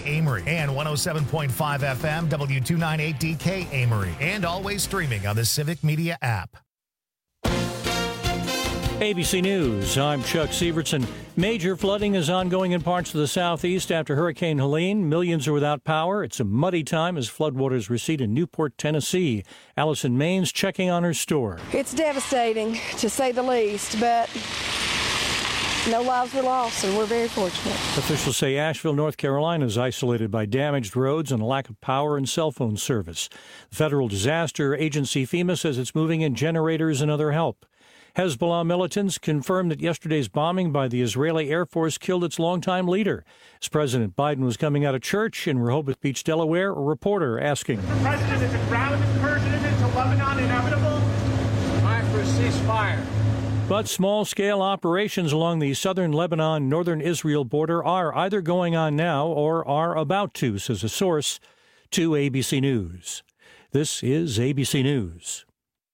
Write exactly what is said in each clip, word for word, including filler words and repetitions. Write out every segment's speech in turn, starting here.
Amory, and one oh seven point five F M W two ninety-eight D K Amory, and always streaming on the Civic Media app. A B C News, I'm Chuck Sievertson. Major flooding is ongoing in parts of the southeast after Hurricane Helene. Millions are without power. It's a muddy time as floodwaters recede in Newport, Tennessee. Allison Maines checking on her store. It's devastating, to say the least, but no lives were lost, and we're very fortunate. Officials say Asheville, North Carolina is isolated by damaged roads and a lack of power and cell phone service. The Federal Disaster Agency FEMA says it's moving in generators and other help. Hezbollah militants confirmed that yesterday's bombing by the Israeli Air Force killed its longtime leader. As President Biden was coming out of church in Rehoboth Beach, Delaware, a reporter asking, Mister President, is a ground incursion into Lebanon inevitable? Time for a ceasefire. But small-scale operations along the southern Lebanon-northern Israel border are either going on now or are about to, says a source to A B C News. This is A B C News.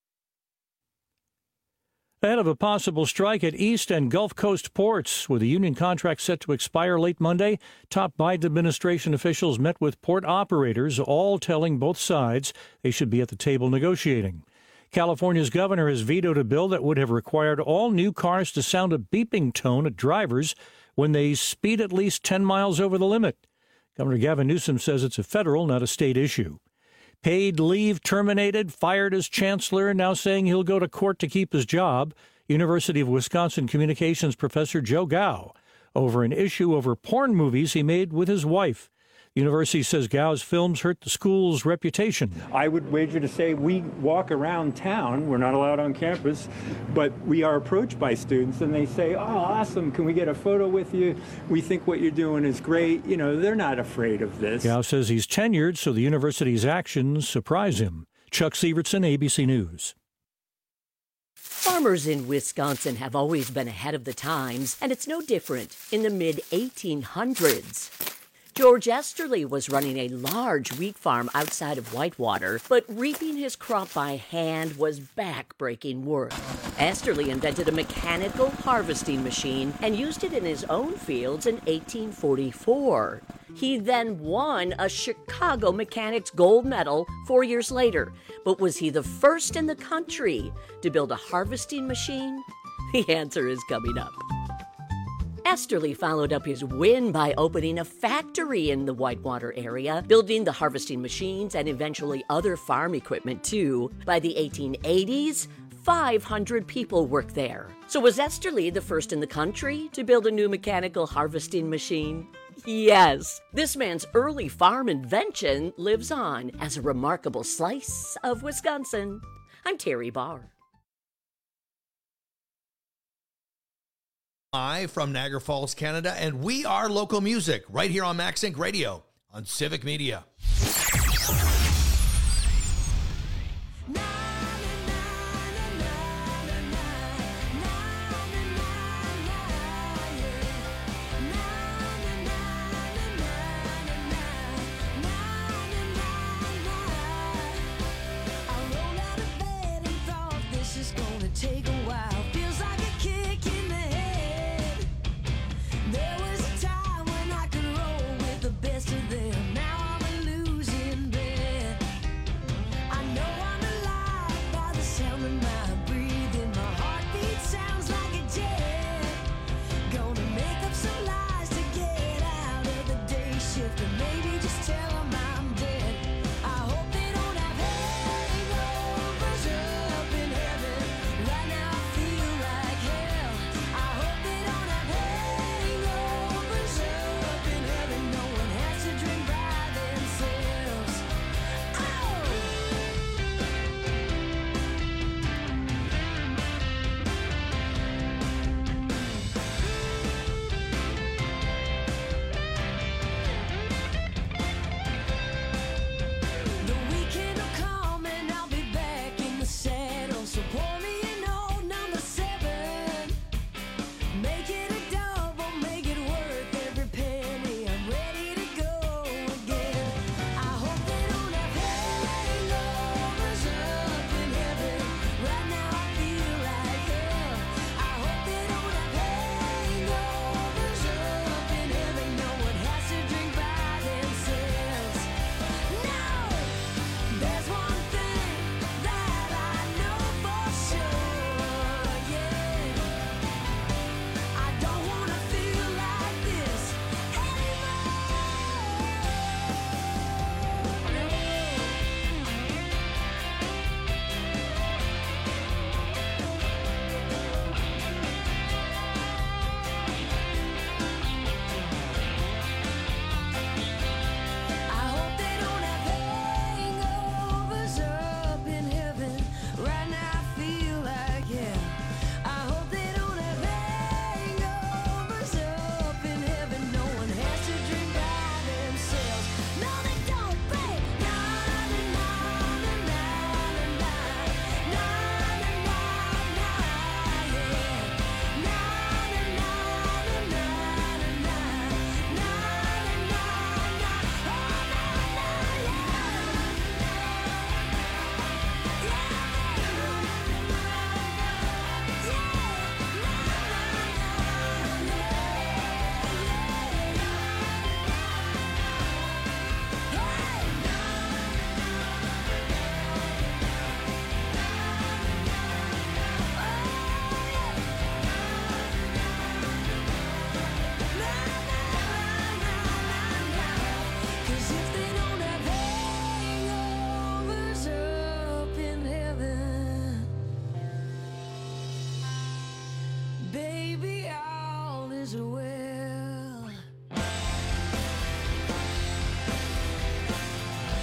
Ahead of a possible strike at East and Gulf Coast ports, with a union contract set to expire late Monday, top Biden administration officials met with port operators, all telling both sides they should be at the table negotiating. California's governor has vetoed a bill that would have required all new cars to sound a beeping tone at drivers when they speed at least ten miles over the limit. Governor Gavin Newsom says it's a federal, not a state issue. Paid leave terminated, fired as chancellor, now saying he'll go to court to keep his job. University of Wisconsin communications professor Joe Gao over an issue over porn movies he made with his wife. The university says Gao's films hurt the school's reputation. I would wager to say we walk around town, we're not allowed on campus, but we are approached by students and they say, oh, awesome, can we get a photo with you? We think what you're doing is great. You know, they're not afraid of this. Gao says he's tenured, so the university's actions surprise him. Chuck Sievertson, A B C News. Farmers in Wisconsin have always been ahead of the times, and it's no different in the mid eighteen hundreds. George Esterly was running a large wheat farm outside of Whitewater, but reaping his crop by hand was back-breaking work. Esterly invented a mechanical harvesting machine and used it in his own fields in eighteen forty-four. He then won a Chicago Mechanics Gold Medal four years later. But was he the first in the country to build a harvesting machine? The answer is coming up. Esterly followed up his win by opening a factory in the Whitewater area, building the harvesting machines and eventually other farm equipment too. By the eighteen eighties, five hundred people worked there. So was Esterly the first in the country to build a new mechanical harvesting machine? Yes. This man's early farm invention lives on as a remarkable slice of Wisconsin. I'm Terry Barr. Live from Niagara Falls, Canada, and we are local music right here on MaxSync Radio on Civic Media.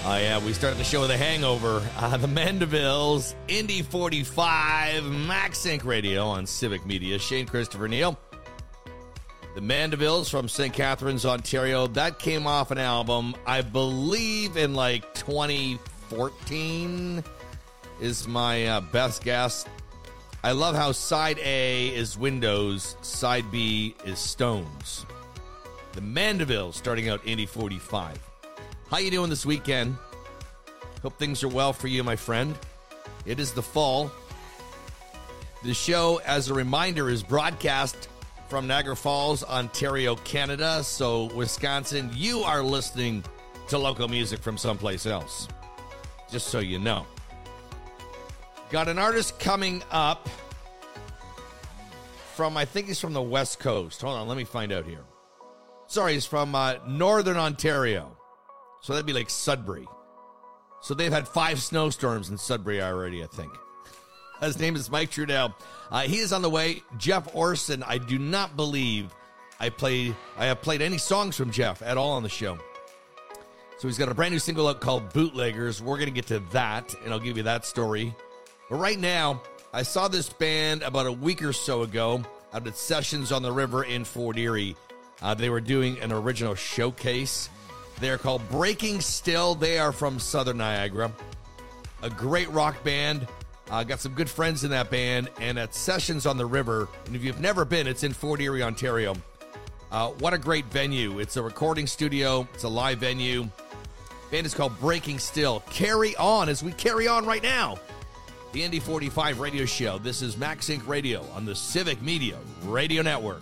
Oh, yeah, we started the show with a hangover. Uh, the Mandevilles, Indy forty-five, MaxSync Radio on Civic Media. Shane Christopher Neal. The Mandevilles from Saint Catharines, Ontario. That came off an album, I believe, in like twenty fourteen is my uh, best guess. I love how side A is Windows, side B is Stones. The Mandevilles starting out Indy forty-five. How you doing this weekend? Hope things are well for you, my friend. It is the fall. The show, as a reminder, is broadcast from Niagara Falls, Ontario, Canada. So, Wisconsin, you are listening to local music from someplace else. Just so you know. Got an artist coming up from, I think he's from the West Coast. Hold on, let me find out here. Sorry, he's from uh, Northern Ontario. So that'd be like Sudbury. So they've had five snowstorms in Sudbury already, I think. His name is Mike Trudell. Uh, he is on the way. Jeff Orson, I do not believe I play, I have played any songs from Jeff at all on the show. So he's got a brand new single out called Bootleggers. We're going to get to that, and I'll give you that story. But right now, I saw this band about a week or so ago out at Sessions on the River in Fort Erie. Uh, they were doing an original showcase. They're called Breaking Still. They are from Southern Niagara. A great rock band. Uh, got some good friends in that band. And at Sessions on the River, and if you've never been, it's in Fort Erie, Ontario. Uh, what a great venue. It's a recording studio. It's a live venue. Band is called Breaking Still. Carry on as we carry on right now. The Indy forty-five radio show. This is MaxSync Radio on the Civic Media Radio Network.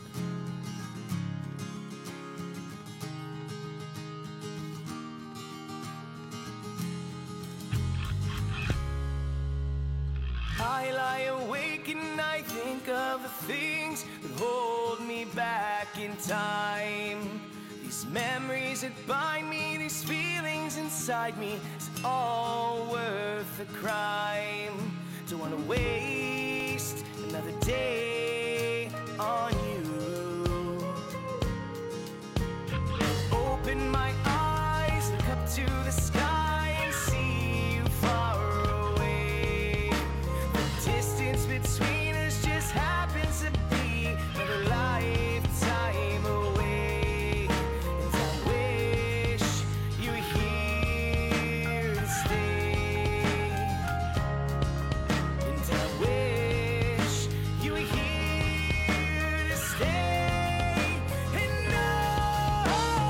I lie awake and I think of the things that hold me back in time. These memories that bind me, these feelings inside me, is all worth the crime. Don't wanna waste another day on you. Open my eyes, look up to the sky and see you far away. The distance between us just happens to be another lifetime away. And I wish you were here to stay. And I wish you were here to stay. And no,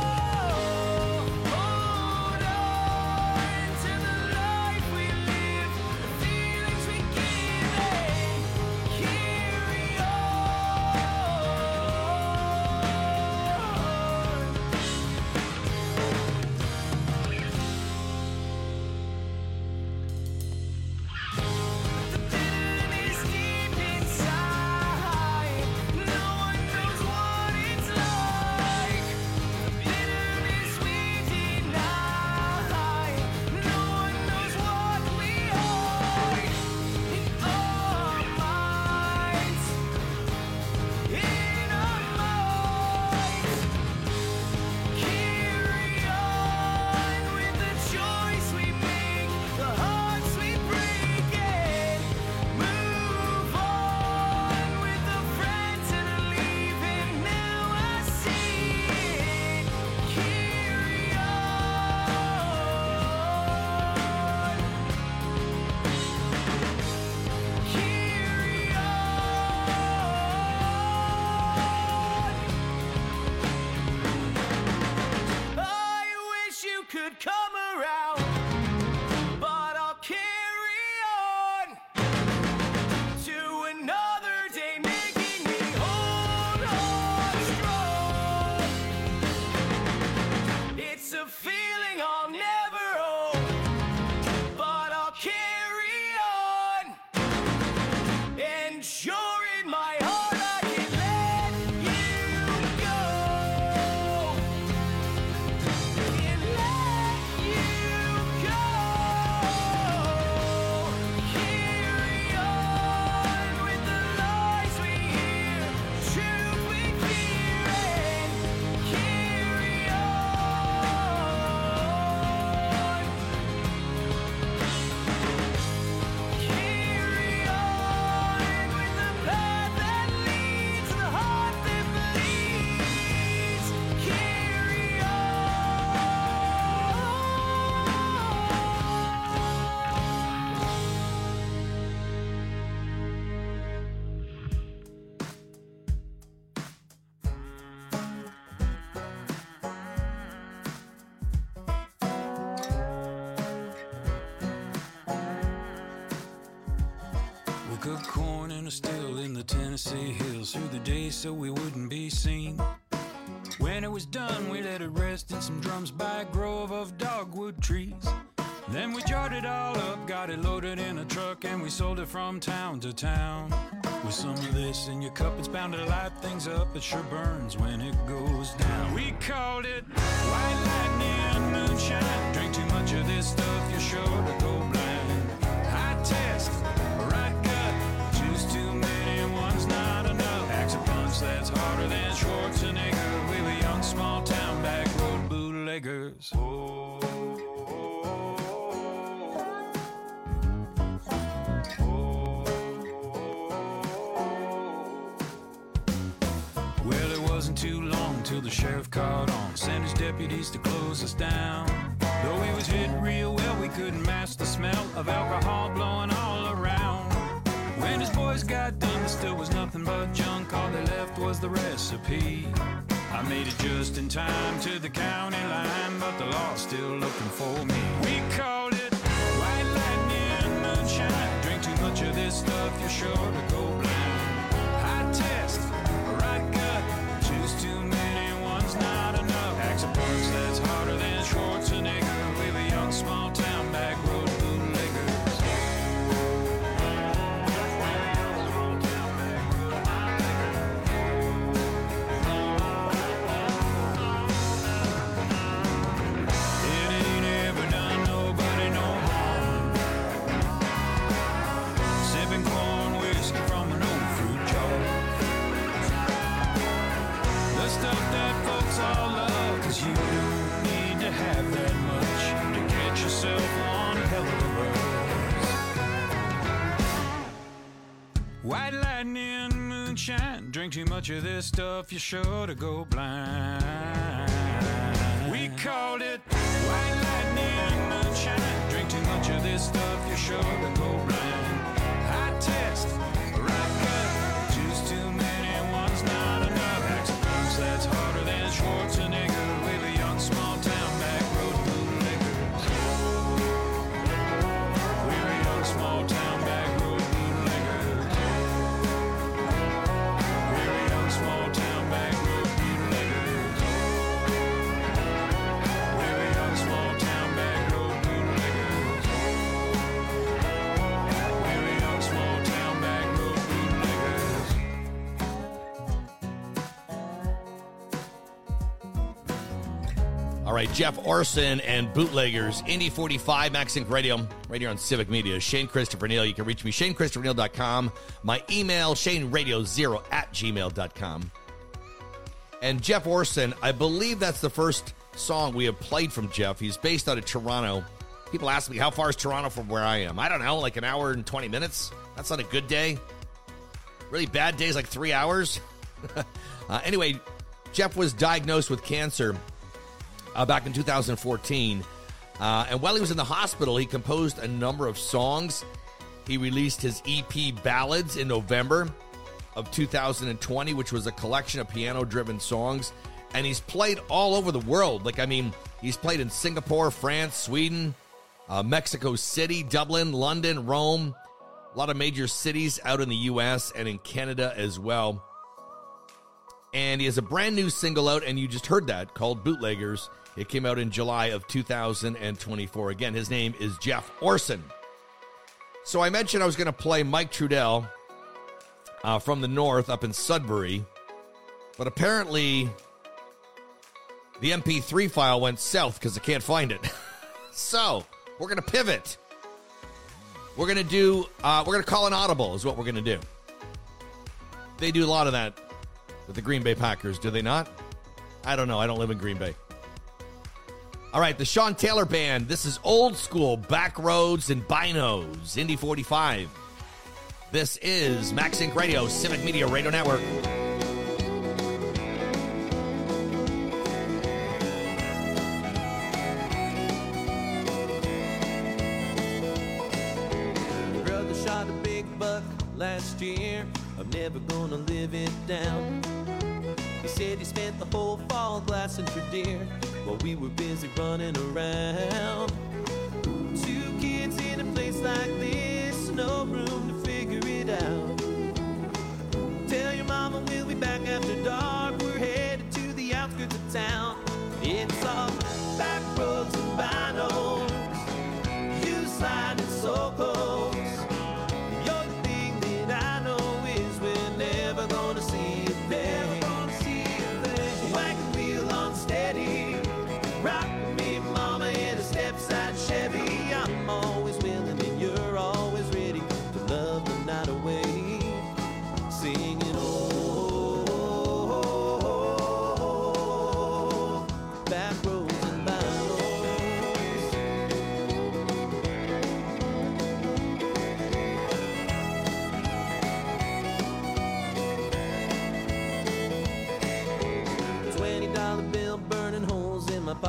hold on to the life we live, the feelings we give, and carry on. The bitterness deep inside, no one knows what it's like. The bitterness we deny, no one knows what we hide in our minds, in our minds. Carry on with the choice we make, the hearts we break, and move on with the friends that are leaving. Now I see it. Carry on. Carry on. I wish you could come around, but I'll carry on to another day, making me hold on strong. It's a feeling I'll never own, but I'll carry on. And sure in my heart I can let you go. Can let you go. Carry on with the lies we hear, truth we fear, and carry on. Stalk of corn in a still in the Tennessee hills through the day so we wouldn't be seen. When it was done, we let it rest in some drums by a grove of dogwood trees. Then we jarred it all up, got it loaded in a truck, and we sold it from town to town. With some of this in your cup, it's bound to light things up. It sure burns when it goes down. We called it white lightning moonshine. Drink too much of this stuff, you're sure to go blind. High test, right gut, choose too many, one's not enough. Axe a punch that's harder than Schwarzenegger. We were young, small town, back road bootleggers. Oh. Wasn't too long till the sheriff caught on, sent his deputies to close us down. Though he was hit real well, we couldn't mask the smell of alcohol blowing all around. When his boys got done, there still was nothing but junk. All they left was the recipe. I made it just in time to the county line, but the law's still looking for me. We called it white lightning moonshine. Drink too much of this stuff, you're sure to go blind. High test, right gut, choose too many, one's not enough. Axe a punch that's harder than Schwarzenegger. We were young, small town, back road bootleggers. It ain't ever done nobody no harm. Sipping corn whiskey from an old fruit jar. The stuff that folks all love, 'cause you don't need to have that much to get yourself one hell of a buzz. White lightning moonshine, drink too much of this stuff, you're sure to go blind. We called it white lightning moonshine, drink too much of this stuff, you're sure to go blind. High test, right gut, choose too many, one's not enough. Axe a punch that's harder than Schwarzenegger. We were young, small town, back road bootleggers. We were young, small town, back road bootleggers. We were young, small town, back road bootleggers. We were young, small town, back road bootleggers. We were young, small town, back road bootleggers. All right, Jeff Orson and Bootleggers, Indy forty-five, Max Inc Radio, right here on Civic Media. Shane Christopher Neal. You can reach me, shane christopher neal dot com. My email, shane radio zero at gmail dot com. And Jeff Orson, I believe that's the first song we have played from Jeff. He's based out of Toronto. People ask me, how far is Toronto from where I am? I don't know, like an hour and twenty minutes. That's not a good day. Really bad days, like three hours. uh, anyway, Jeff was diagnosed with cancer Uh, back in two thousand fourteen. Uh, and while he was in the hospital, he composed a number of songs. He released his E P Ballads in November of two thousand twenty, which was a collection of piano-driven songs. And he's played all over the world. Like, I mean, he's played in Singapore, France, Sweden, uh, Mexico City, Dublin, London, Rome. A lot of major cities out in the U S and in Canada as well. And he has a brand new single out, and you just heard that, called Bootleggers. It came out in July of two thousand twenty-four. Again, his name is Jeff Orson. So I mentioned I was going to play Mike Trudell uh, from the north up in Sudbury. But apparently the M P three file went south because I can't find it. So we're going to pivot. We're going to do, uh, we're going to call an audible is what we're going to do. They do a lot of that with the Green Bay Packers, do they not? I don't know. I don't live in Green Bay. All right, the Sean Taylor Band. This is old school, back roads and binos, Indy forty-five. This is Max Inc Radio, Civic Media Radio Network. Brother shot a big buck last year. I'm never gonna live it down. He said he spent the whole fall glassing for deer while we were busy running around. Two kids in a place like this, no room to figure it out.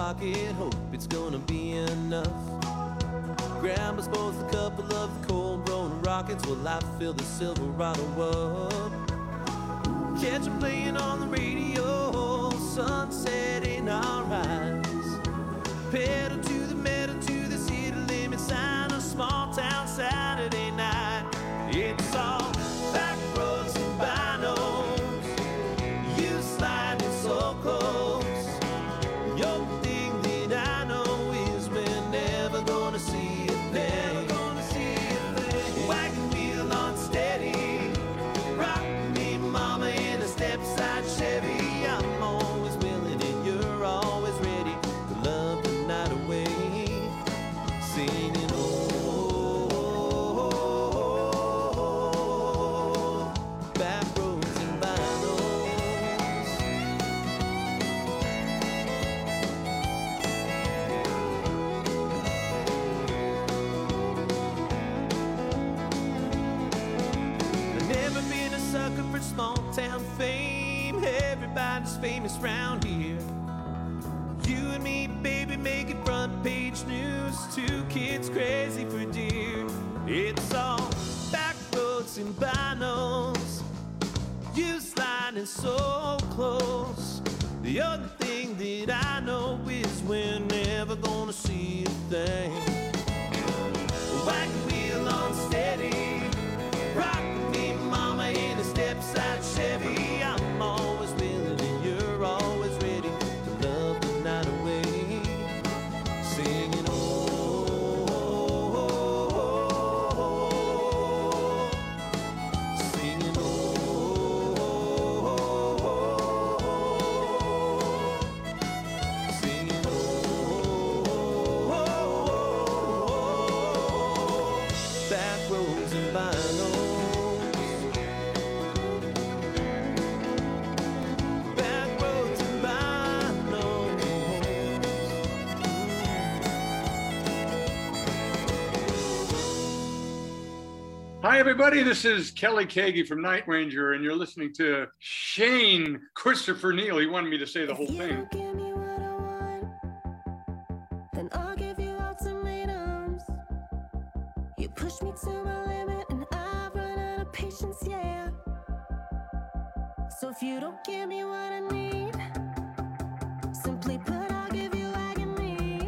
pocket, hope it's gonna be enough. Grab us both a couple of the cold rolling rockets while I fill the Silverado up. Catch them playing on the radio, sunset in our eyes. Pedal to the metal to the city limit sign, a small town Saturday night. It's all back roads and binos, you sliding so close. The only thing that I know is we're never gonna see a thing. Wagon wheel on steady, rock me mama in a step-side Chevy. I'm always willing and you're always ready to love the night away. Singing oh, back roads and vinyls. I've never been a sucker for small town fame. Everybody's famous round here. You and me, baby, making front page news. Two kids crazy for deer. It's all back roads and binos, you sliding so close. The other thing that I know is we're never gonna see a thing. Wagon wheel on steady, rock me mama in a step-side Chevy. I'm always willing and you're always ready to love the night away. Singing oh, singing oh, singing oh, back roads and vinyls, back roads and vinyls. Hi, everybody. This is Kelly Kagi from Night Ranger, and you're listening to Shane Christopher Neal. He wanted me to say the whole thing. Give me what I want, then I'll give you ultimatums. You push me to my limit, and I've run out of patience, yeah. So if you don't give me what I need, simply put, I'll give you agony.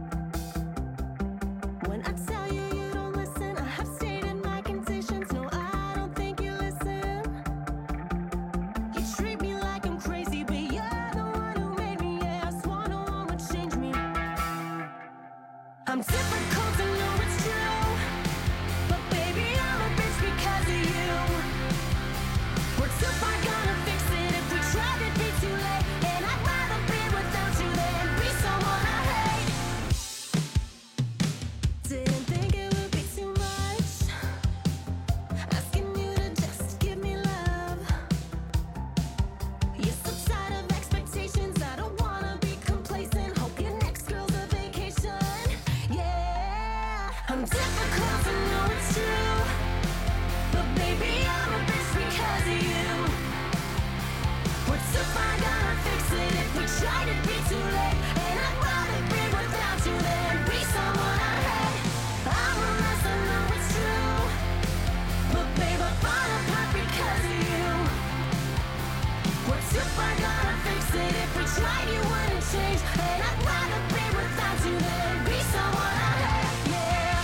When I tell you you don't listen, I have stated my conditions. No, I don't think you listen. You treat me like I'm crazy, but you're the one who made me. Yeah, I swore no one would change me. I'm difficult to know it's true, but baby, I'm a bitch because of you. We're too far gonna fix it. If we tried, it'd be too late. And I'd rather be without you than be someone I hate. Didn't think it would be too much, asking you to just give me love. You're so tired of expectations, I don't wanna be complacent. Hope your next girl's a vacation. Yeah, I'm difficult to know it's true, but baby, I'm a bitch because of you. We're too far gonna fix it. If we tried, it'd be too late. And I'd rather be without you than be someone I hate. I'm a mess, I know it's true, but babe, I fall apart because of you. We're too far gonna fix it. If we tried, you wouldn't change. And I'd rather be without you than be someone I hate. Yeah.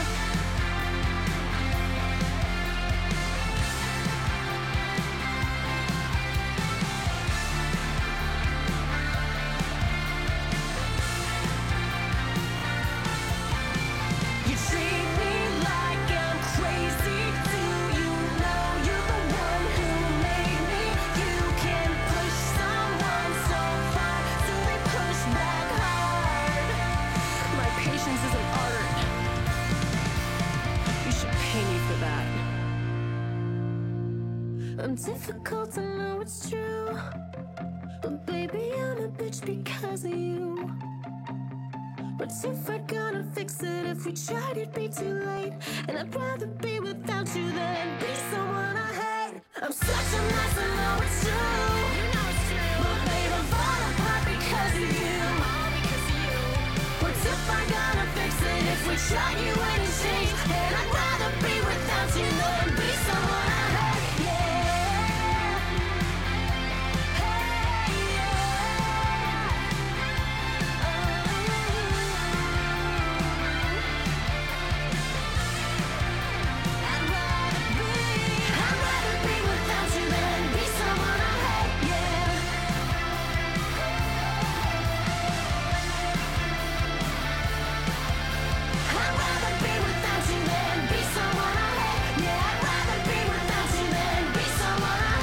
You treat me like I'm crazy. Do you know you're the one who made me? You can push someone so far till they push back hard. My patience is an art. You should pay me for that. I'm difficult to know it's true, but baby, I'm a bitch because of you. But if we're gonna fix it, if we tried, it'd be too late. And I'd rather be without you than be someone I hate. I'm such a mess, I know it's true. You know it's true. But babe, I fall apart because of you. All because of you. shot you when it sings. And I'd rather be without you than be someone I hate. Yeah. Hey, yeah. I'd rather be, I'd rather be without you than be someone I hate. Yeah. I'd rather be without you than be someone I hate. Yeah, I'd rather be without you than be someone I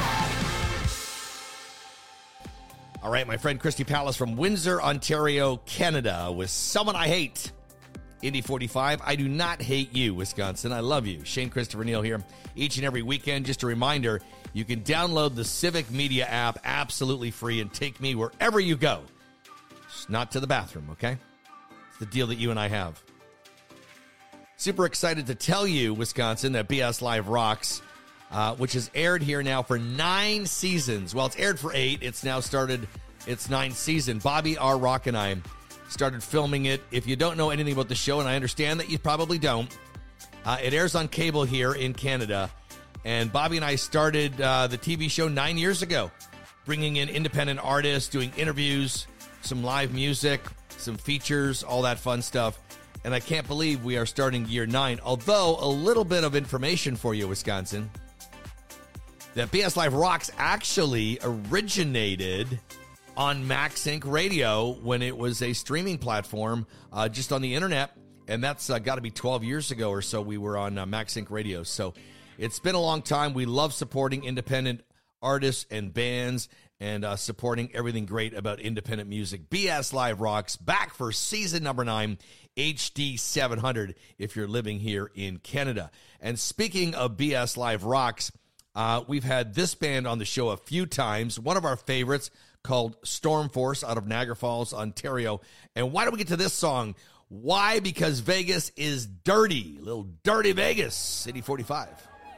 hate. All right, my friend Christy Palace from Windsor, Ontario, Canada, with Someone I Hate. Indy forty-five, I do not hate you, Wisconsin. I love you. Shane Christopher Neal here each and every weekend. Just a reminder, you can download the Civic Media app absolutely free and take me wherever you go. Just not to the bathroom, okay? It's the deal that you and I have. Super excited to tell you, Wisconsin, that B S Live Rocks, uh, which has aired here now for nine seasons. Well, it's aired for eight. It's now started its ninth season. Bobby R. Rock and I started filming it. If you don't know anything about the show, and I understand that you probably don't, uh, it airs on cable here in Canada. And Bobby and I started uh, the T V show nine years ago, bringing in independent artists, doing interviews, some live music, some features, all that fun stuff. And I can't believe we are starting year nine. Although, a little bit of information for you, Wisconsin, that B S Live Rocks actually originated on MaxSync Radio when it was a streaming platform uh, just on the internet. And that's uh, got to be twelve years ago or so we were on uh, MaxSync Radio. So it's been a long time. We love supporting independent artists and bands and uh, supporting everything great about independent music. B S Live Rocks back for season number nine, H D seven hundred if you're living here in Canada. And speaking of B S Live Rocks, uh, we've had this band on the show a few times. One of our favorites called Storm Force out of Niagara Falls, Ontario. And why don't we get to this song? Why? Because Vegas is dirty. Little dirty Vegas, City forty-five.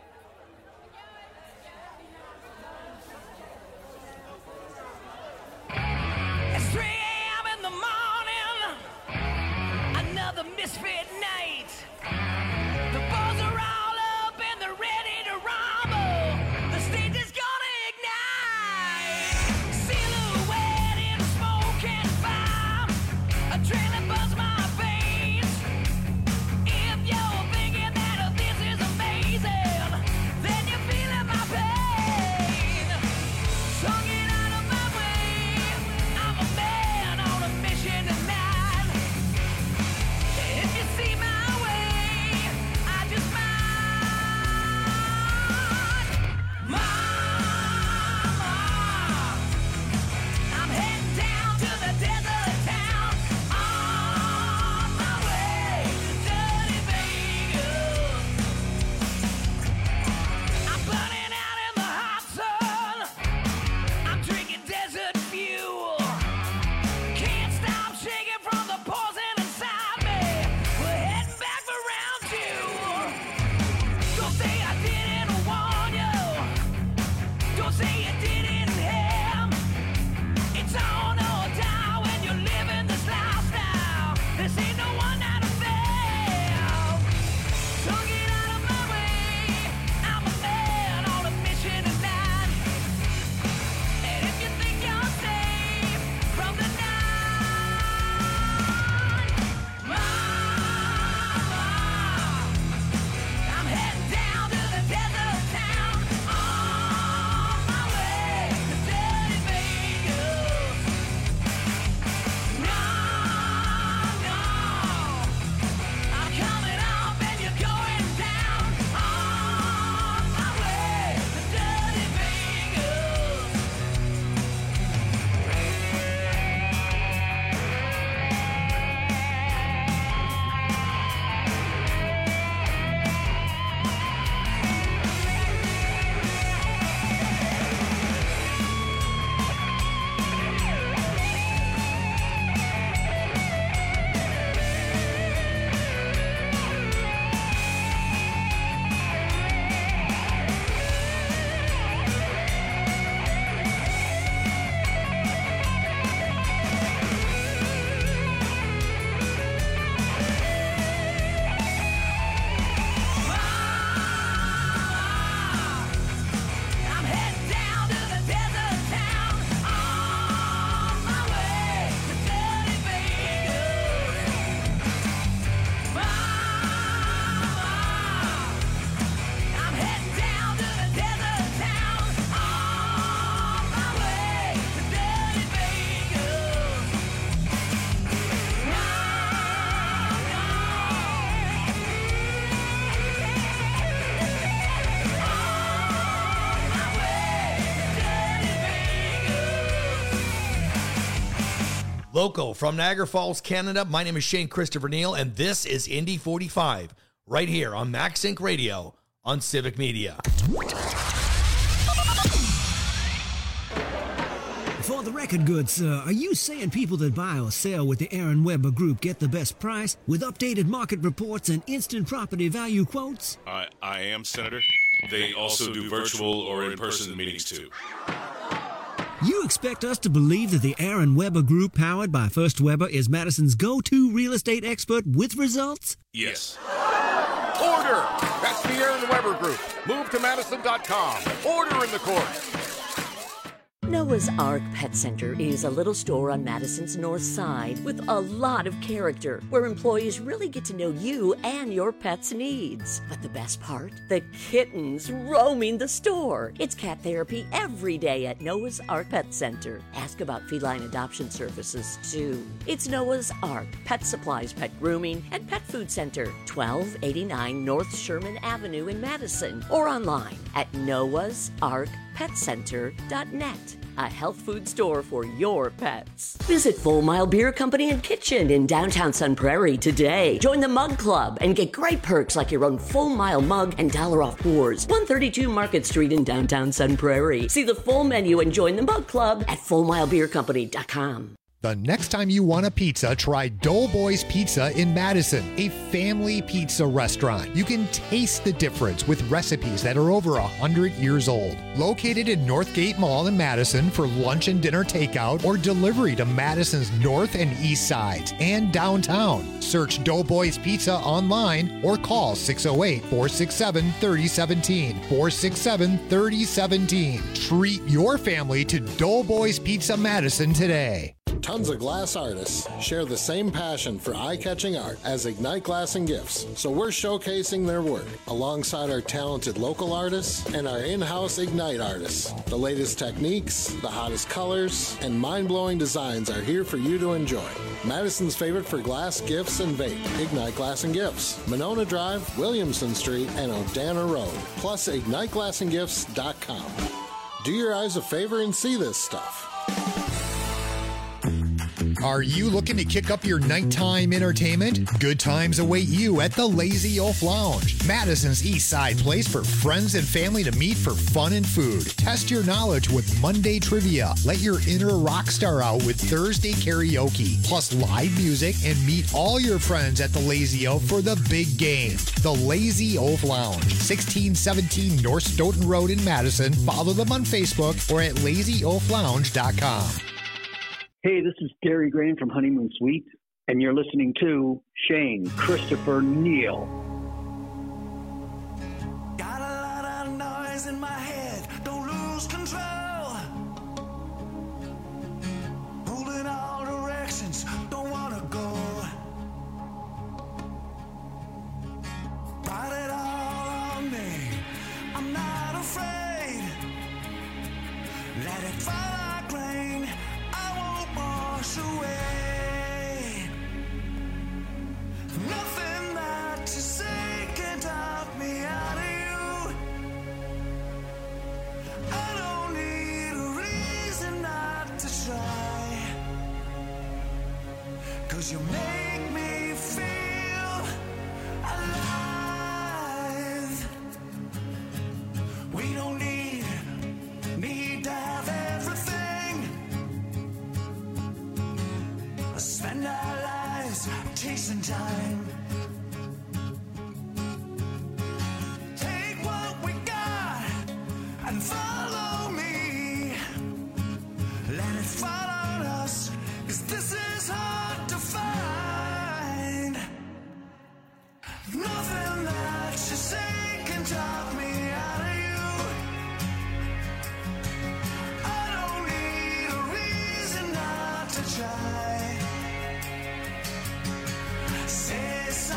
It's three a.m. in the morning, another misfit night. The balls are all up and they're ready to rumble. The stage is gonna ignite. Silhouette in smoke and fire, adrenaline buzz my veins. If you're thinking that this is amazing, Local from Niagara Falls, Canada, my name is Shane Christopher Neal, and this is Indy forty-five, right here on MaxSync Radio on Civic Media. For the record, good sir, are you saying people that buy or sell with the Aaron Weber Group get the best price with updated market reports and instant property value quotes? I, I am, Senator. They also do virtual or in-person meetings, too. You expect us to believe that the Aaron Weber Group, powered by First Weber, is Madison's go-to real estate expert with results? Yes. Order! That's the Aaron Weber Group. Move to Madison dot com. Order in the court. Noah's Ark Pet Center is a little store on Madison's north side with a lot of character, where employees really get to know you and your pet's needs. But the best part? The kittens roaming the store. It's cat therapy every day at Noah's Ark Pet Center. Ask about feline adoption services, too. It's Noah's Ark Pet Supplies, Pet Grooming, and Pet Food Center, twelve eighty-nine North Sherman Avenue in Madison, or online at noahs ark pet center dot net. A health food store for your pets. Visit Full Mile Beer Company and Kitchen in downtown Sun Prairie today. Join the Mug Club and get great perks like your own Full Mile mug and dollar off pours. one thirty-two Market Street in downtown Sun Prairie. See the full menu and join the Mug Club at full mile beer company dot com. The next time you want a pizza, try Doughboys Pizza in Madison, a family pizza restaurant. You can taste the difference with recipes that are over one hundred years old. Located in Northgate Mall in Madison for lunch and dinner takeout or delivery to Madison's north and east sides and downtown. Search Doughboys Pizza online or call six oh eight, four six seven, three oh one seven, four six seven, three oh one seven. Treat your family to Doughboys Pizza Madison today. Tons of glass artists share the same passion for eye-catching art as Ignite Glass and Gifts, so we're showcasing their work alongside our talented local artists and our in-house Ignite artists. The latest techniques, the hottest colors, and mind-blowing designs are here for you to enjoy. Madison's favorite for glass, gifts, and vape, Ignite Glass and Gifts, Monona Drive, Williamson Street, and Odana Road, plus ignite glass and gifts dot com. Do your eyes a favor and see this stuff. Are you looking to kick up your nighttime entertainment? Good times await you at the Lazy Oaf Lounge, Madison's East Side place for friends and family to meet for fun and food. Test your knowledge with Monday trivia. Let your inner rock star out with Thursday karaoke, plus live music, and meet all your friends at the Lazy Oaf for the big game. The Lazy Oaf Lounge, sixteen seventeen North Stoughton Road in Madison. Follow them on Facebook or at lazy oaf lounge dot com. Hey, this is Gary Green from Honeymoon Suite, and you're listening to Shane Christopher Neal. Got a lot of noise in my head, don't lose control. Pulled in all directions, don't want to go. Brought it all on me, I'm not afraid. Let it fall like rain, wash away. Nothing that you say can talk me out of you. I don't need a reason not to try, 'cause you make me feel alive. We don't need, need to have everything. Spend our lives chasing time. Take what we got and follow me. Let it fall on us, 'cause this is hard to find. Nothing that you say can talk me out of you. I don't need a reason not to try. Say something.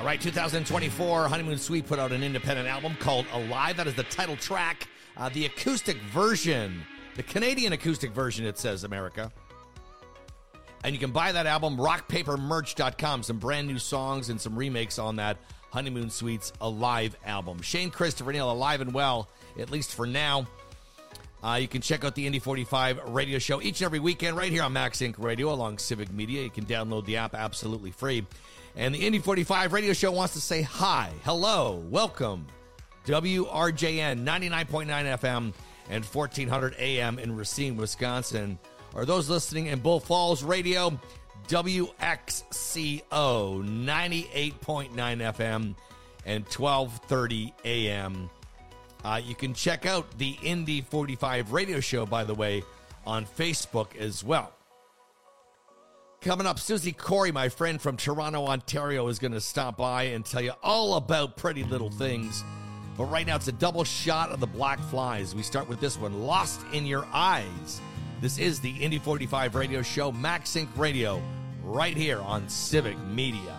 right, two thousand twenty-four, Honeymoon Suite put out an independent album called Alive. That is the title track, uh, the acoustic version, the Canadian acoustic version, it says, America. And you can buy that album, rock paper merch dot com. Some brand new songs and some remakes on that Honeymoon Suite's Alive album. Shane Christopher Neal, alive and well, at least for now. Uh, you can check out the Indy forty-five radio show each and every weekend right here on Max Inc Radio along Civic Media. You can download the app absolutely free. And the Indy forty-five radio show wants to say hi, hello, welcome. W R J N ninety-nine point nine F M and fourteen hundred A M in Racine, Wisconsin. Or those listening in Bull Falls Radio, W X C O ninety-eight point nine F M and twelve thirty A M. Uh, you can check out the Indy forty-five radio show, by the way, on Facebook as well. Coming up, Susie Corey, my friend from Toronto, Ontario, is going to stop by and tell you all about Pretty Little Things. But right now, it's a double shot of the Black Flies. We start with this one, Lost in Your Eyes. This is the Indy forty-five radio show, Max Inc Radio, right here on Civic Media.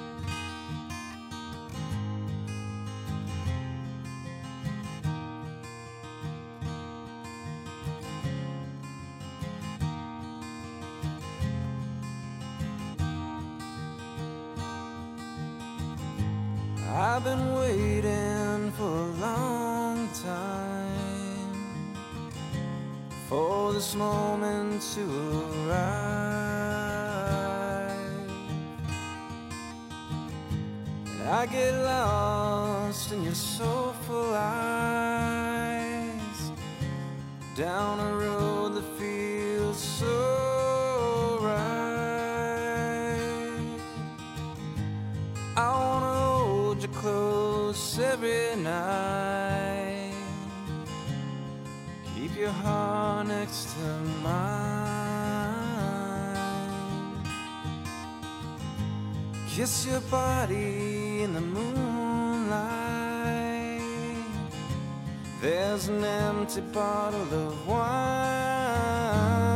I've been waiting for a long time for this moment to arrive. And I get lost in your soulful eyes, down a road that feels so right. I wanna hold you close every night, keep your heart next to mine, kiss your body in the moonlight. There's an empty bottle of wine.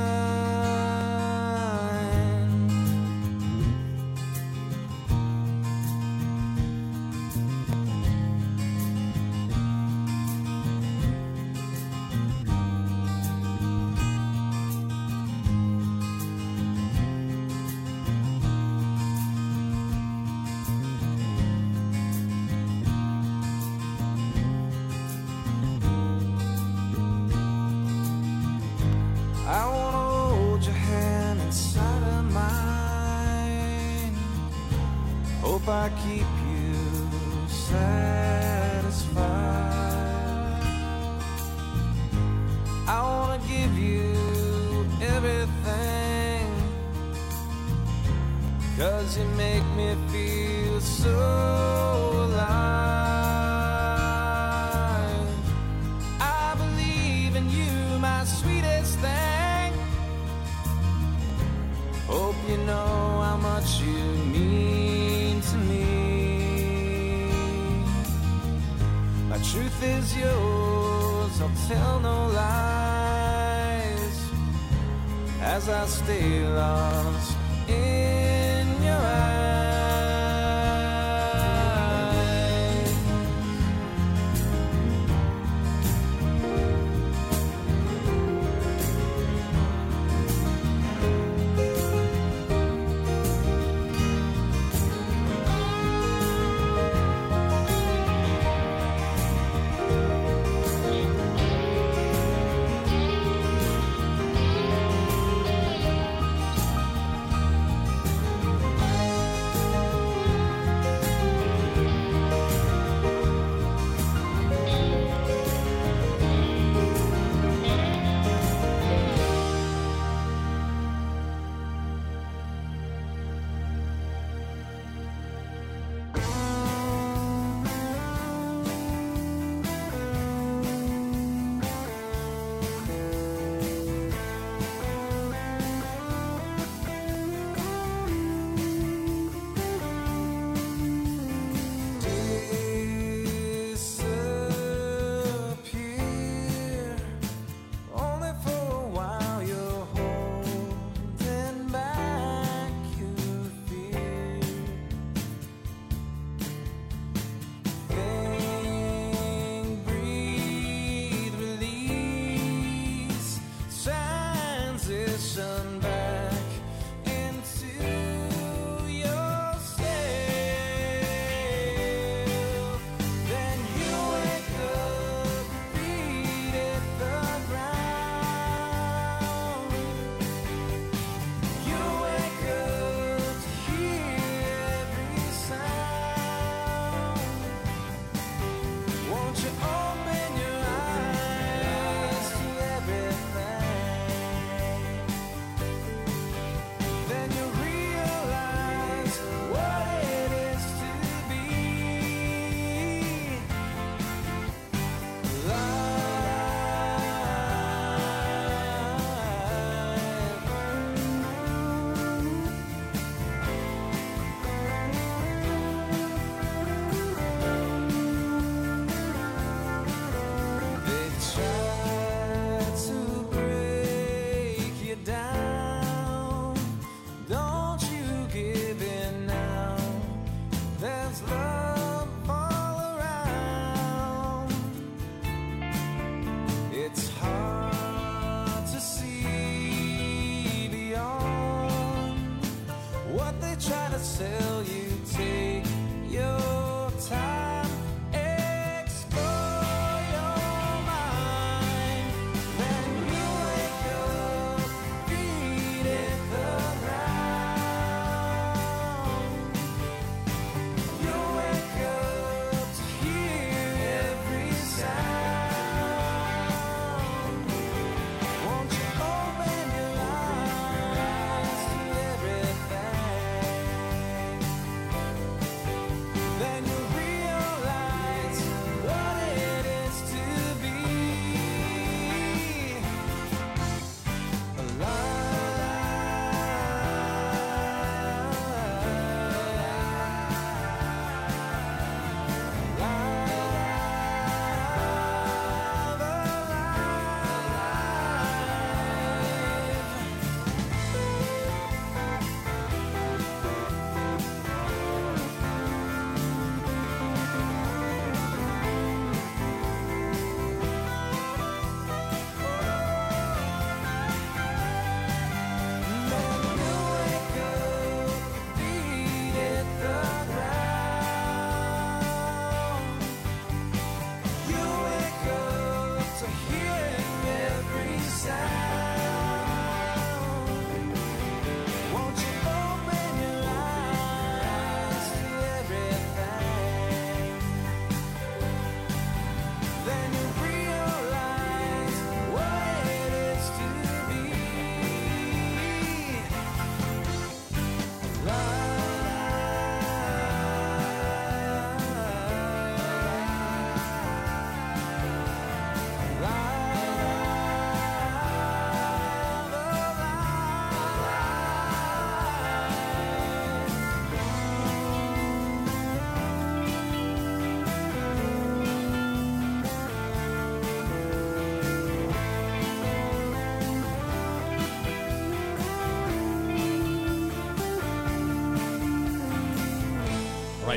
I wanna hold your hand inside of mine, hope I keep you satisfied. I wanna give you everything, 'cause you make me feel so alive. I believe in you, my sweetest thing. Hope you know how much you mean to me. My truth is yours, I'll tell no lies, as I stay lost in your eyes.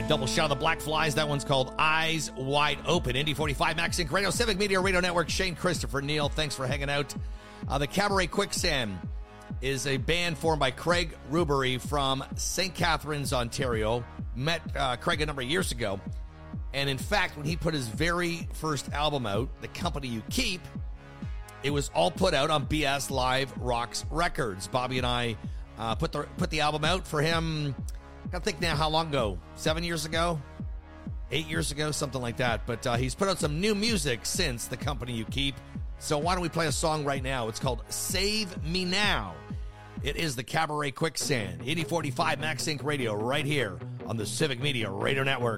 Double Shot of the Black Flies. That one's called Eyes Wide Open. Indy forty-five, Max Inc Radio, Civic Media Radio Network. Shane Christopher Neal, thanks for hanging out. Uh, the Cabaret Quicksand is a band formed by Craig Rubery from Saint Catharines, Ontario. Met uh, Craig a number of years ago. And in fact, when he put his very first album out, The Company You Keep, it was all put out on B S Live Rocks Records. Bobby and I uh, put the put the album out for him. I gotta think now how long ago? Seven years ago? Eight years ago? Something like that. But uh, he's put out some new music since The Company You Keep. So why don't we play a song right now? It's called Save Me Now. It is the Cabaret Quicksand. eighty forty-five Max Inc Radio right here on the Civic Media Radio Network.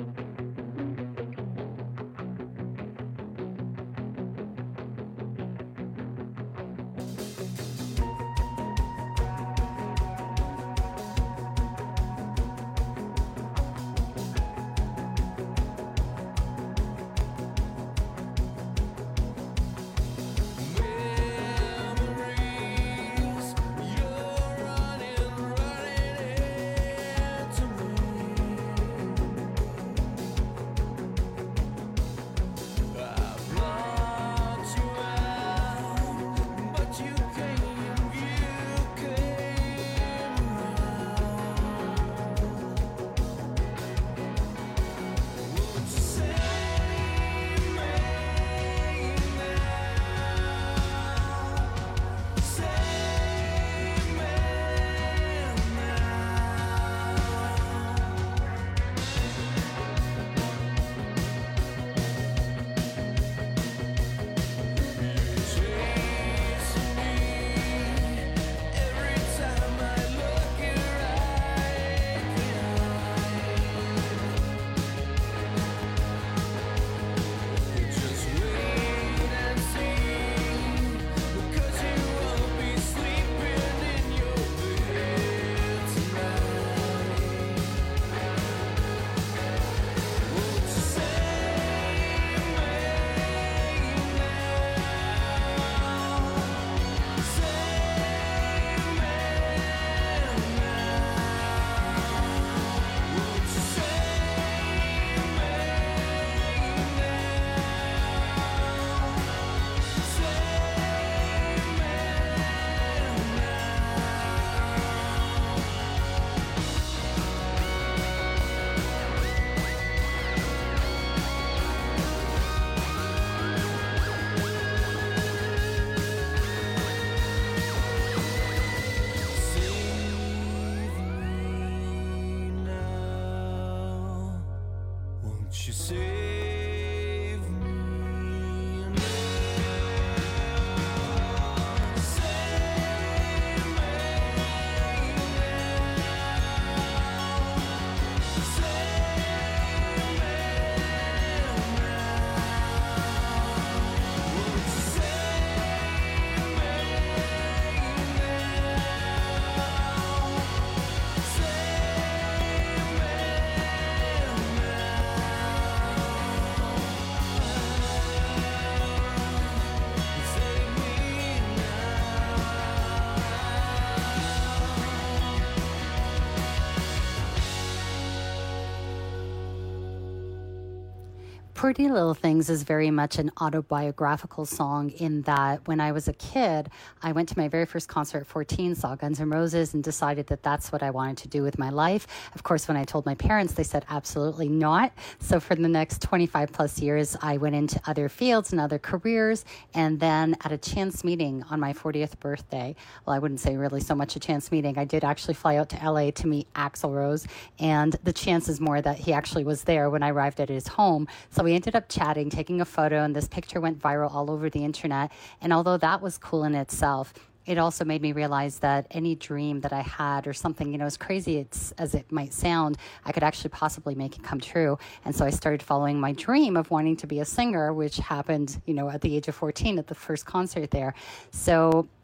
Pretty Little Things is very much an autobiographical song in that when I was a kid, I went to my very first concert at fourteen, saw Guns N' Roses, and decided that that's what I wanted to do with my life. Of course, when I told my parents, they said absolutely not. So for the next twenty-five plus years, I went into other fields and other careers. And then at a chance meeting on my fortieth birthday, well, I wouldn't say really so much a chance meeting. I did actually fly out to L A to meet Axl Rose. And the chance is more that he actually was there when I arrived at his home. So we ended up chatting, taking a photo, and this picture went viral all over the internet. And although that was cool in itself, it also made me realize that any dream that I had or something, you know, as crazy it's, as it might sound, I could actually possibly make it come true. And so I started following my dream of wanting to be a singer, which happened, you know, at the age of fourteen at the first concert there. So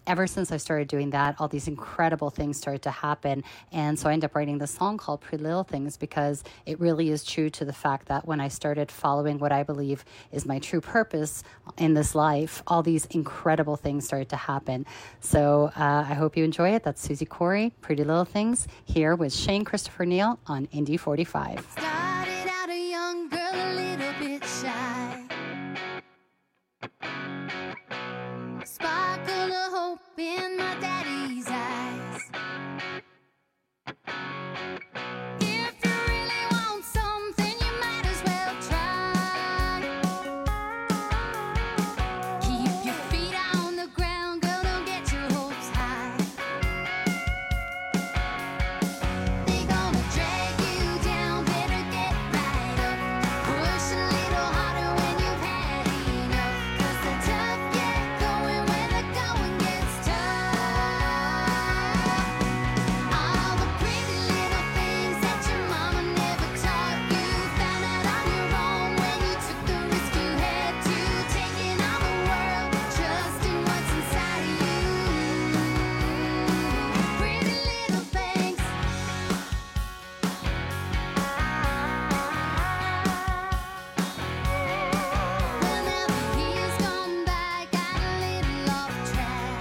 ever since I started doing that, all these incredible things started to happen. And so I ended up writing this song called Pretty Little Things, because it really is true to the fact that when I started following what I believe is my true purpose in this life, all these incredible things started to happen. So uh, I hope you enjoy it. That's Susie Corey, Pretty Little Things, here with Shane Christopher Neal on Indie forty-five. Started out a young girl, a little bit shy. Sparkle of hope in my daddy's eyes. If you really want something, you might as well try. Keep your feet on the ground, girl, don't get your hopes high. They gonna drag you down, better get right up. Push a little harder when you've had enough. 'Cause the tough get going when the going gets tough. All the pretty little things that your mama never taught you, found out on your own when you took the risk you had to. Taking on the world, trusting what's inside of you. Pretty little things. Well, now the years gone by, got a little off track.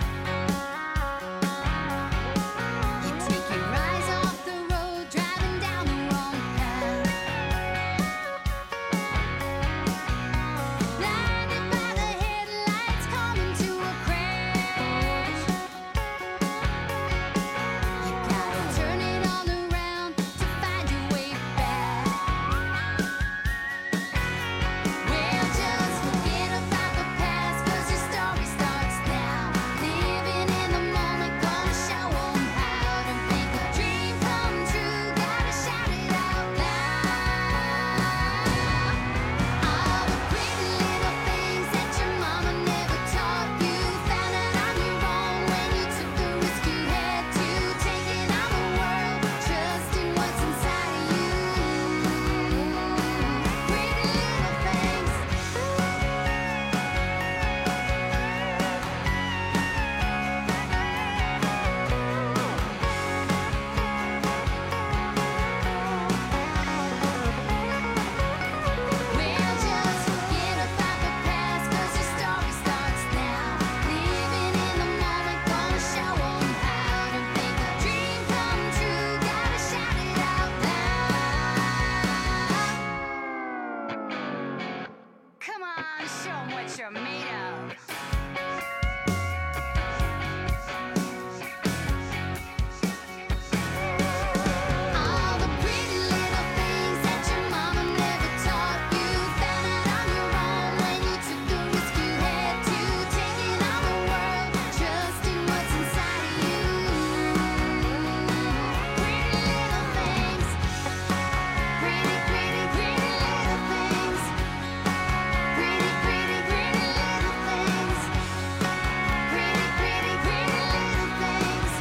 You take your eyes off the road, driving down the wrong path. Blinded by the headlights, coming to a crash. You gotta turn it all around to find your way back. Well, just forget about the past, 'cause your story starts now. Living in the moment, gonna show 'em how to make a dream come true. Gotta shout it out loud. All the pretty little things that your mama never taught you, found out on your own when you took the risk you had to. Taking on the world, trusting what's inside of you. Pretty little things. Well, just forget about the past, 'cause your story starts now. Living in the moment, gonna show 'em how to make a dream come true. Gotta shout it out loud. Come on, show 'em what you're made of. All the pretty little things that your mama never taught you, found out on your own when you took the risk you had to. Taking on the world, trusting what's inside of you. Pretty little things. Pretty, pretty, pretty little things. Pretty, pretty, pretty little things. Pretty, pretty, pretty little things.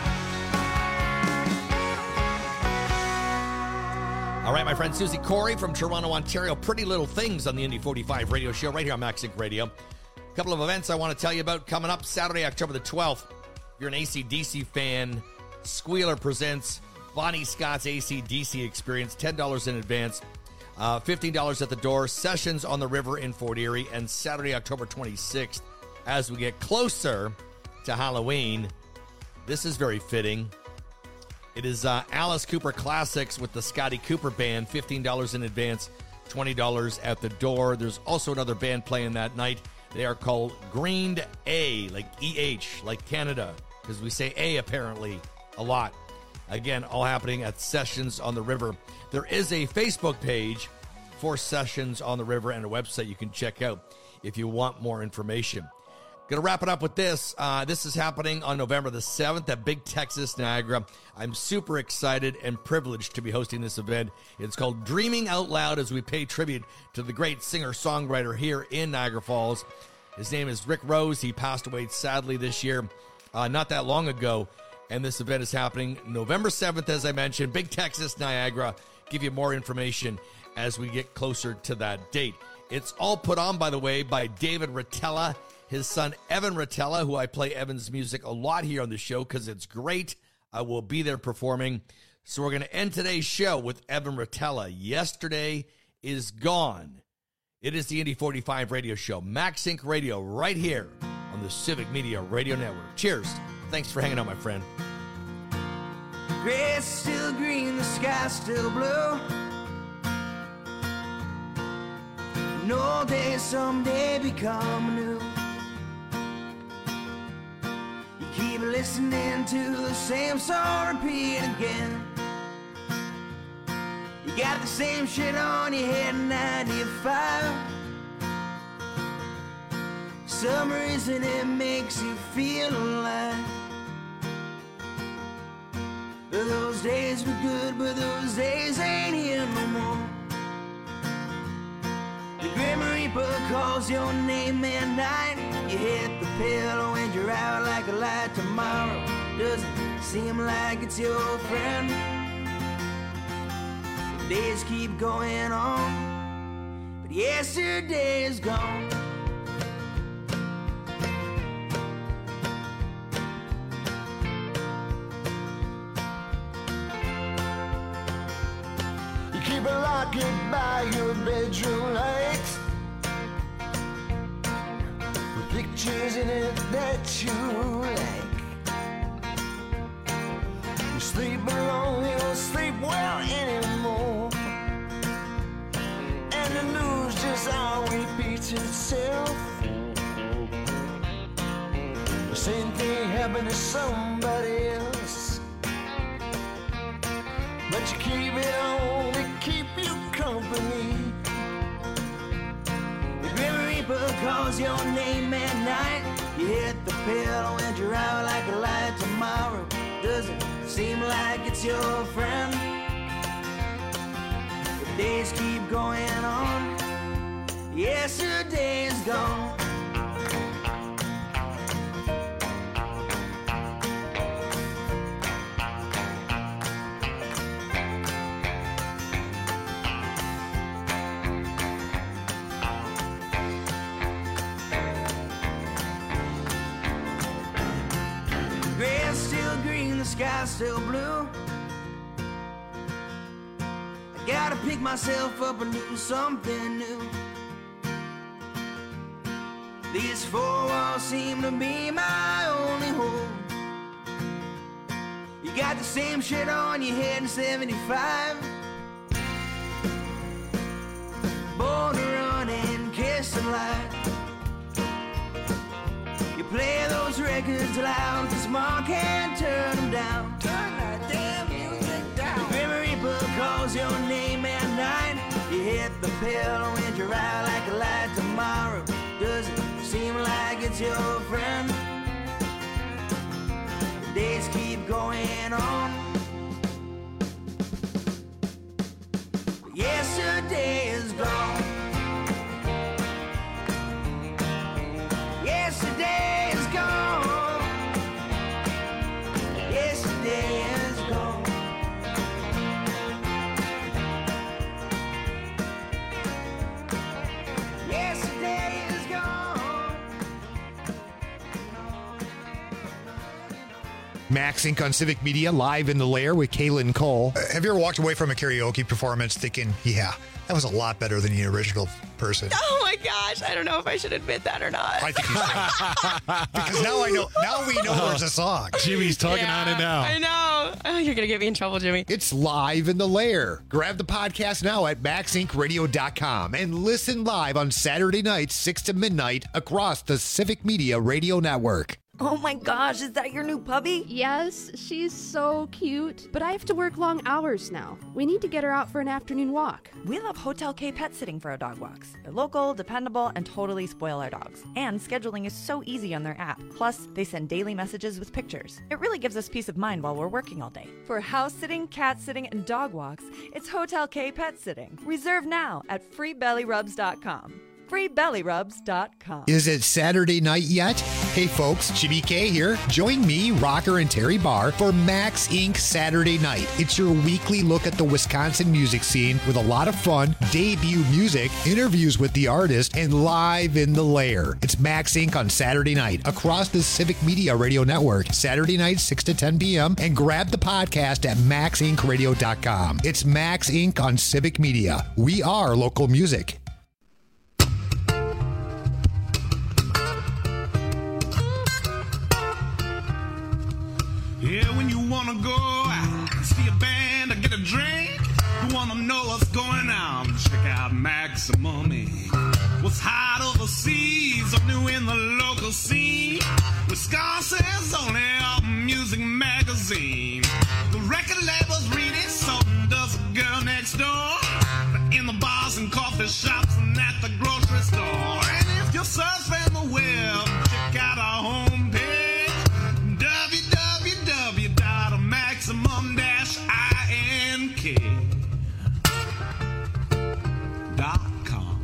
All right, my friend Susie Corey from Toronto, Ontario. Pretty Little Things on the Indie forty-five radio show right here on Max Inc Radio. A couple of events I want to tell you about coming up Saturday, October the twelfth. If you're an A C D C fan, Squealer presents Bonnie Scott's A C D C Experience, ten dollars in advance, uh, fifteen dollars at the door. Sessions on the River in Fort Erie, and Saturday, October twenty-sixth, as we get closer to Halloween. This is very fitting. It is uh, Alice Cooper Classics with the Scotty Cooper Band, fifteen dollars in advance, twenty dollars at the door. There's also another band playing that night. They are called Green A, like E H, like Canada, because we say A apparently a lot. Again, all happening at Sessions on the River. There is a Facebook page for Sessions on the River and a website you can check out if you want more information. Going to wrap it up with this. Uh, this is happening on November the seventh at Big Texas, Niagara. I'm super excited and privileged to be hosting this event. It's called Dreaming Out Loud, as we pay tribute to the great singer-songwriter here in Niagara Falls. His name is Rick Rose. He passed away sadly this year, uh, not that long ago. And this event is happening November seventh, as I mentioned, Big Texas, Niagara. Give you more information as we get closer to that date. It's all put on, by the way, by David Rotella his son Evan Rotella, who I play Evan's music a lot here on the show because it's great. I will be there performing. So we're going to end today's show with Evan Rotella. Yesterday is gone. It is the Indy forty-five radio show, Max Inc Radio, right here on the Civic Media Radio Network. Cheers. Thanks for hanging out, my friend. Grass still green, the sky still blue. No day someday become new. You keep listening to the same song repeat again. You got the same shit on your head in ninety-five. Some reason it makes you feel alive. Those days were good, but those days ain't here no more. The Grim Reaper calls your name at night. You hit the pillow and you're out like a light. Tomorrow doesn't seem like it's your friend. The days keep going on, but yesterday is gone. Keep a locket by your bedroom light with pictures in it that you like. You sleep alone, you don't sleep well anymore, and the news just all repeats itself. The same thing happened to somebody else, but you keep it on to keep you company. The Grim Reaper calls your name at night. You hit the pillow and you're out like a light. Tomorrow doesn't seem like it's your friend. The days keep going on. Yesterday is gone. The sky's still blue. I gotta pick myself up and do something new. These four walls seem to be my only home. You got the same shit on your head in seventy-five. Born to run and kiss and lie. You play those records loud, cause Mom can't turn them down. Turn that damn music down. The Grim Reaper calls your name at night. You hit the pillow and you're out like a light. Tomorrow doesn't seem like it's your friend. The days keep going on. But yesterday is gone. Yesterday is gone. Yesterday is gone. Yesterday is gone. Max Inc on Civic Media, live in the Lair with Kaylin Cole. Uh, have you ever walked away from a karaoke performance thinking, yeah, that was a lot better than the original person? Oh my gosh, I don't know if I should admit that or not. I think you should. Because now I know. Now we know there's a song. Jimmy's talking Yeah, on it now. I know. Oh, you're gonna get me in trouble, Jimmy. It's live in the Lair. Grab the podcast now at max inc radio dot com and listen live on Saturday nights, six to midnight, across the Civic Media Radio Network. Oh my gosh, is that your new puppy? Yes, she's so cute, but I have to work long hours now. We need to get her out for an afternoon walk. We love Hotel K Pet Sitting for our dog walks. They're local, dependable, and totally spoil our dogs. And scheduling is so easy on their app. Plus, they send daily messages with pictures. It really gives us peace of mind while we're working all day. For house sitting, cat sitting, and dog walks, it's Hotel K Pet Sitting. Reserve now at free belly rubs dot com. free belly rubs dot com. Is it Saturday night yet? Hey folks, Jimmy K here. Join me, Rocker, and Terry Barr for Max Incorporated Saturday Night. It's your weekly look at the Wisconsin music scene with a lot of fun, debut music, interviews with the artist, and live in the lair. It's Max Incorporated on Saturday night across the Civic Media Radio Network. Saturday night, six to ten p.m. And grab the podcast at max inc radio dot com. It's Max Incorporated on Civic Media. We are local music. Yeah, when you wanna go out, see a band or get a drink, you wanna know what's going on, check out Maximum Incorporated. What's hot overseas or new in the local scene, Wisconsin's only album music magazine. The record labels read it, so does a girl next door. In the bars and coffee shops and at the grocery store. And if you're surfing the web, check out our homepage, w w w dot maximum dash ink dot com.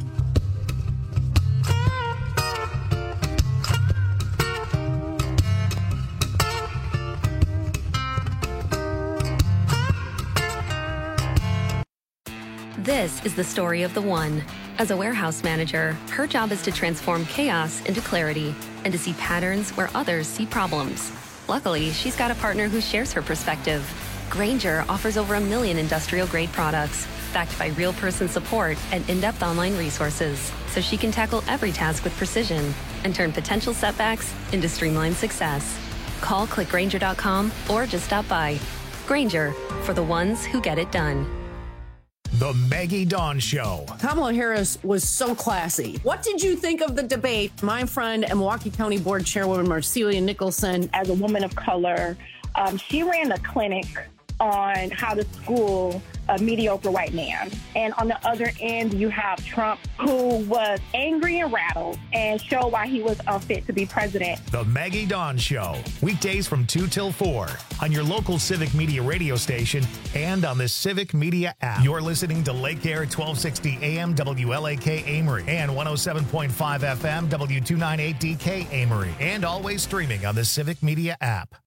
This is the story of the one. As a warehouse manager, her job is to transform chaos into clarity and to see patterns where others see problems. Luckily, she's got a partner who shares her perspective. Grainger offers over a million industrial-grade products, backed by real-person support and in-depth online resources, so she can tackle every task with precision and turn potential setbacks into streamlined success. Call click grainger dot com or just stop by. Grainger, for the ones who get it done. The Maggie Dawn Show. Kamala Harris was so classy. What did you think of the debate? My friend and Milwaukee County Board Chairwoman Marcelia Nicholson. As a woman of color, um, she ran a clinic on how to school a mediocre white man. And on the other end, you have Trump, who was angry and rattled and showed why he was unfit to be president. The Maggie Dawn Show. Weekdays from two till four on your local Civic Media radio station and on the Civic Media app. You're listening to Lake Air twelve sixty A M W L A K Amory and one oh seven point five F M W two ninety-eight D K Amory, and always streaming on the Civic Media app.